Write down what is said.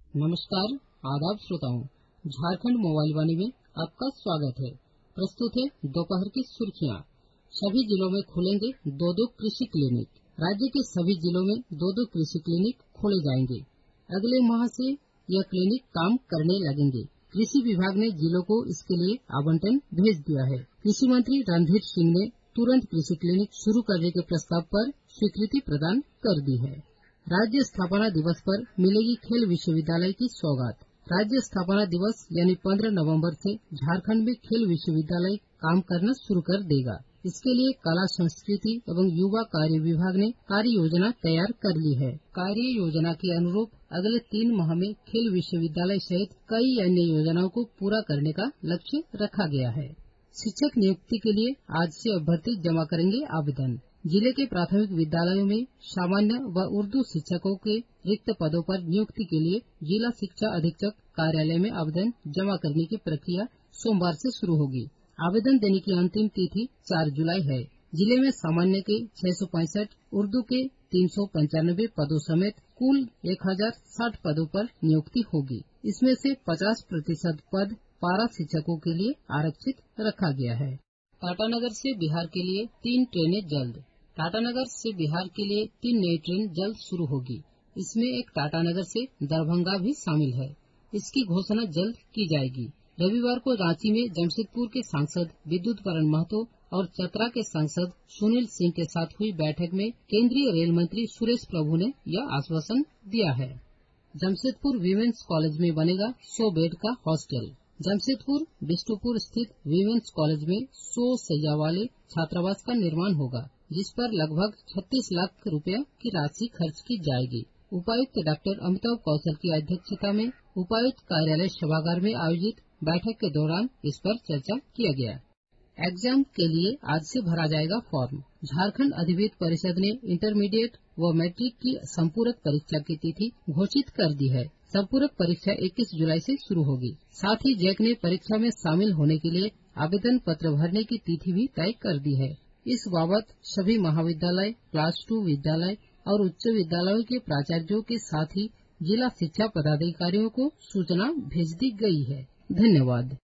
नमस्कार, आदाब श्रोताओं। झारखंड मोबाइल वाणी में आपका स्वागत है। प्रस्तुत है दोपहर की सुर्खियां। सभी जिलों में खुलेंगे दो कृषि क्लिनिक। राज्य के सभी जिलों में दो कृषि क्लिनिक खोले जाएंगे। अगले माह से यह क्लिनिक काम करने लगेंगे। कृषि विभाग ने जिलों को इसके लिए आवंटन भेज दिया है। कृषि मंत्री रणधीर सिंह ने तुरंत कृषि क्लिनिक शुरू करने के प्रस्ताव पर स्वीकृति प्रदान कर दी है। राज्य स्थापना दिवस पर मिलेगी खेल विश्वविद्यालय की सौगात। राज्य स्थापना दिवस यानी 15 नवंबर से झारखंड में खेल विश्वविद्यालय काम करना शुरू कर देगा। इसके लिए कला संस्कृति एवं युवा कार्य विभाग ने कार्य योजना तैयार कर ली है। कार्य योजना के अनुरूप अगले 3 माह में खेल विश्वविद्यालय सहित कई अन्य योजनाओं को पूरा करने का लक्ष्य रखा गया है। शिक्षक नियुक्ति के लिए आज से अभ्यर्थी जमा करेंगे आवेदन। जिले के प्राथमिक विद्यालयों में सामान्य व उर्दू शिक्षकों के रिक्त पदों पर नियुक्ति के लिए जिला शिक्षा अधीक्षक कार्यालय में आवेदन जमा करने की प्रक्रिया सोमवार से शुरू होगी। आवेदन देने की अंतिम तिथि 4 जुलाई है। जिले में सामान्य के 665, उर्दू के 395 पदों समेत कुल 1060 पदों पर नियुक्ति होगी। इसमें से 50% पद पारा शिक्षकों के लिए आरक्षित रखा गया है। टाटानगर से बिहार के लिए 3 ट्रेनें जल्द। टाटानगर से बिहार के लिए 3 नई ट्रेन जल्द शुरू होगी। इसमें एक टाटानगर से दरभंगा भी शामिल है। इसकी घोषणा जल्द की जाएगी। रविवार को रांची में जमशेदपुर के सांसद विद्युत परण महतो और चतरा के सांसद सुनील सिंह के साथ हुई बैठक में केंद्रीय रेल मंत्री सुरेश प्रभु ने यह आश्वासन दिया है। जमशेदपुर वीमेंस कॉलेज में बनेगा 100 बेड का हॉस्टल। जमशेदपुर बिष्टुपुर स्थित वीमेंस कॉलेज में 100 शैया वाले छात्रावास का निर्माण होगा, जिस पर लगभग 36 लाख रुपए की राशि खर्च की जाएगी। उपायुक्त डॉक्टर अमिताभ कौशल की अध्यक्षता में उपायुक्त कार्यालय सभागार में आयोजित बैठक के दौरान इस पर चर्चा किया गया। एग्जाम के लिए आज से भरा जाएगा फॉर्म। झारखंड अधिविद्य परिषद ने इंटरमीडिएट व मैट्रिक की संपूरक परीक्षा की तिथि घोषित कर दी है। संपूरक परीक्षा 21 जुलाई से शुरू होगी। साथ ही जैक ने परीक्षा में शामिल होने के लिए आवेदन पत्र भरने की तिथि भी तय कर दी है। इस बाबत सभी महाविद्यालय, क्लास 2 विद्यालय और उच्च विद्यालयों के प्राचार्यों के साथ ही जिला शिक्षा पदाधिकारियों को सूचना भेज दी गई है। धन्यवाद।